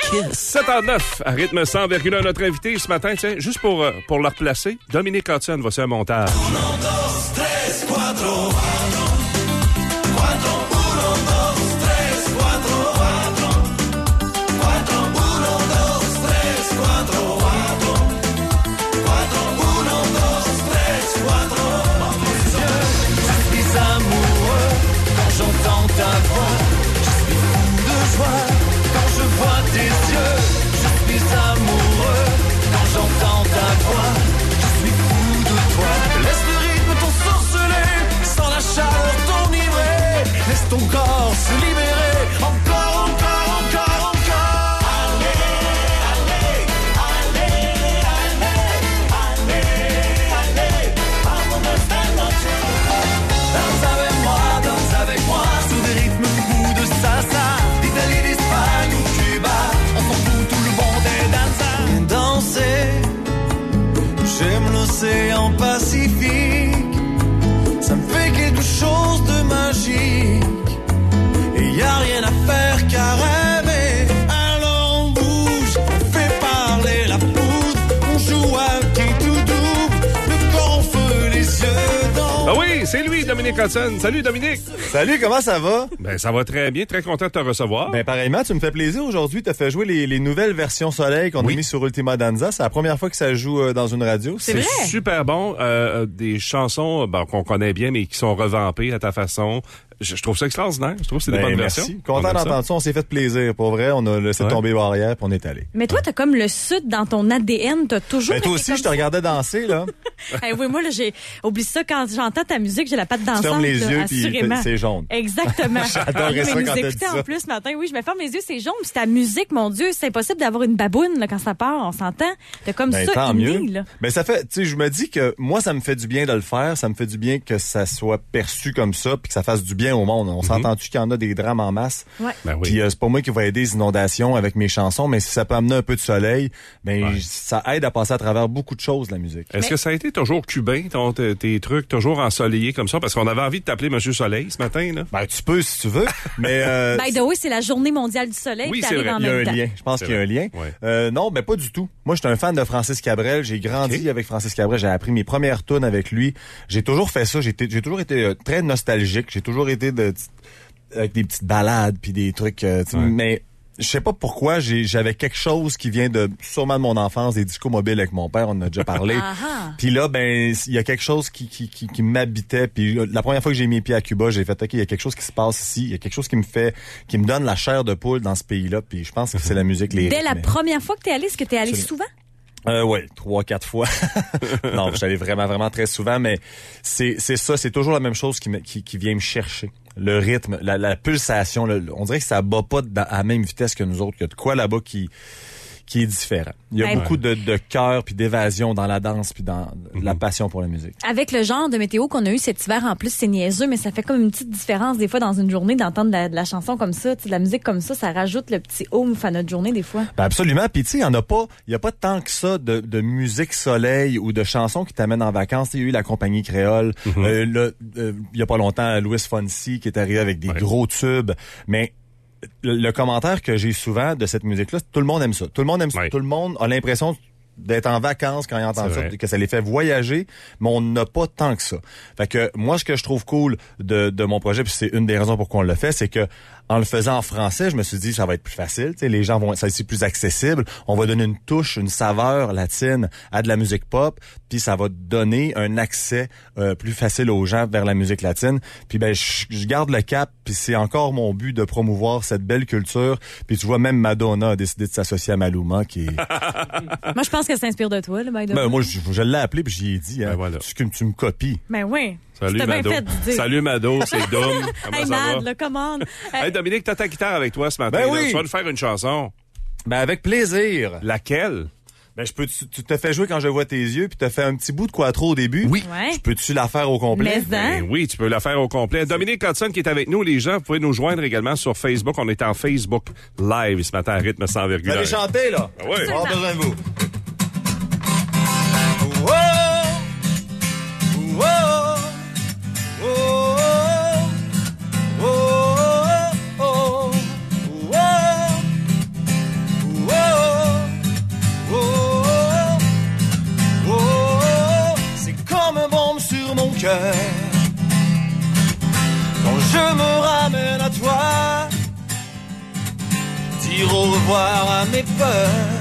Kiss. 7h09, à rythme 100,1, notre invité ce matin, tiens, juste pour le replacer, Dominique Hudson, voici un montage. 1, 2, 3, 4. Ton corps se libérer, encore, encore, encore, encore. Allez, allez, allez, allez, allez, allez, vamos esta noche. Danse avec moi, sur des rythmes fous de salsa, d'Italie, d'Espagne ou Cuba, on s'en fout, tout le monde est dansa. Danser, j'aime l'océan Pacifique, ça me fait quelque chose de magique. Y a rien à faire qu'à rêver. Alors on bouge, on fait parler la poudre, on joue à qui tout double, le corps en feu, les yeux dans. Ah oui, c'est lui, Dominique Hudson. Salut, Dominique. Salut, comment ça va? Ben, ça va très bien, très content de te recevoir. Ben, pareillement, tu me fais plaisir aujourd'hui. Tu as fait jouer les nouvelles versions Soleil qu'on a mis sur Ultima Danza. C'est la première fois que ça joue dans une radio. C'est vrai? Super bon. Des chansons qu'on connaît bien, mais qui sont revampées à ta façon. Je trouve ça extraordinaire. Je trouve que c'est des bonnes merci. versions. Content d'entendre ça. On s'est fait plaisir. Pour vrai, on a laissé tomber les barrières puis on est allé. Mais toi, t'as comme le sud dans ton ADN. T'as toujours. Ben, toi aussi, je te regardais danser, là. Oui, moi, là, j'ai oublié ça. Quand j'entends ta musique, j'ai la patte dansante. Tu fermes les yeux puis assurément. c'est jaune. Exactement. J'adorais ça quand t'as dit ça. En plus ce matin, oui, je me ferme les yeux, c'est jaune. Puis ta musique, mon Dieu, c'est impossible d'avoir une baboune là, quand ça part. On s'entend. T'as comme Ben, ça tant inné, mieux. là. Mais ça fait, tu sais, je me dis que moi, ça me fait du bien de le faire. Ça me fait du bien que ça soit perçu comme ça puis que ça fasse du bien au monde. On s'entend-tu qu'il y en a des drames en masse? Ouais. Ben oui. Puis c'est pas moi qui va aider les inondations avec mes chansons, mais si ça peut amener un peu de soleil, ben ça aide à passer à travers beaucoup de choses, la musique. Est-ce que ça a été toujours cubain, tes trucs, toujours ensoleillés comme ça? Parce qu'on avait envie de t'appeler Monsieur Soleil ce matin, là. Ben, tu peux si tu veux, mais... By the way, c'est la journée mondiale du soleil. Oui, puis c'est t'arrives vrai. en il y a même un temps. lien. Je pense C'est qu'il y a un lien. Ouais. Non, ben pas du tout. Moi, j'étais un fan de Francis Cabrel. J'ai grandi avec Francis Cabrel. J'ai appris mes premières tunes avec lui. J'ai toujours fait ça. J'ai toujours été très nostalgique. J'ai toujours été avec des petites balades puis des trucs. Mais je sais pas pourquoi j'avais quelque chose qui vient sûrement de mon enfance, des discos mobiles avec mon père. On en a déjà parlé. Puis là, ben il y a quelque chose qui m'habitait. Puis la première fois que j'ai mis les pieds à Cuba, j'ai fait il y a quelque chose qui se passe ici. Il y a quelque chose qui me donne la chair de poule dans ce pays-là. Puis je pense que c'est la musique, les Dès rythmes. la première fois que t'es allé, est-ce que t'es allé souvent? Oui, 3-4 fois. Non, je suis allé vraiment, vraiment très souvent, mais c'est ça, c'est toujours la même chose qui vient me chercher. Le rythme, la pulsation, on dirait que ça bat pas à la même vitesse que nous autres. Il y a de quoi là-bas qui est différent. Il y a beaucoup de cœur puis d'évasion dans la danse puis dans la passion pour la musique. Avec le genre de météo qu'on a eu cet hiver, en plus, c'est niaiseux, mais ça fait comme une petite différence des fois dans une journée d'entendre de la chanson comme ça, de la musique comme ça rajoute le petit oomph à notre journée des fois. Ben absolument. Puis tu sais, il y a pas tant que ça de musique soleil ou de chansons qui t'amènent en vacances. Il y a eu la compagnie créole. Il y a pas longtemps, Louis Fonsi qui est arrivé avec des gros tubes, mais le commentaire que j'ai souvent de cette musique-là, tout le monde aime ça. Tout le monde aime ça. Tout le monde a l'impression d'être en vacances quand ils entendent ça, que ça les fait voyager, mais on n'a pas tant que ça. Fait que moi, ce que je trouve cool de mon projet, puis c'est une des raisons pourquoi on le fait, c'est que en le faisant en français, je me suis dit ça va être plus facile, tu sais, les gens ça va être plus accessible, on va donner une touche, une saveur latine à de la musique pop, puis ça va donner un accès plus facile aux gens vers la musique latine. Puis ben je garde le cap, puis c'est encore mon but de promouvoir cette belle culture. Puis tu vois, même Madonna a décidé de s'associer à Maluma qui est Moi, je pense qu'elle s'inspire de toi, là, by the way. Ben, moi, je l'ai appelé puis j'y ai dit, hein, voilà. tu me copies. Ben oui. Salut C'était bien Mado. fait de dire. Salut Mado, c'est Dom. Comment Hey, ça Mad, va? là, commande. Hey Dominique, t'as ta guitare avec toi ce matin. Ben là. oui. Tu vas nous faire une chanson. Ben avec plaisir. Laquelle? Ben tu te fais jouer quand je vois tes yeux puis t'as fait un petit bout de quattro au début. Oui. Ouais. Peux-tu la faire au complet? Mais hein? Ben oui, tu peux la faire au complet. Dominique Hudson qui est avec nous, les gens, vous pouvez nous joindre également sur Facebook. On est en Facebook Live ce matin à rythme 100,1. Vous allez chanter, là? Ah oui. On a besoin de vous. cœur. Quand je me ramène à toi, dire au revoir à mes peurs.